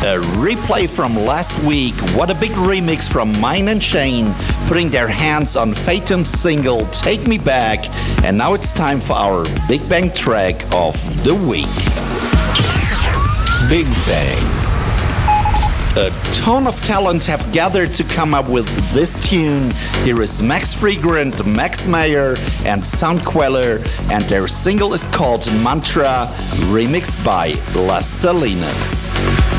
A replay from last week. What a big remix from Mine and Shane, putting their hands on Phaeton's single Take Me Back. And now it's time for our Big Bang track of the week. Big Bang. A ton of talents have gathered to come up with this tune. Here is Max Fregrant, Max Mayer, and Soundqueller, and their single is called Mantra, remixed by Las Salinas.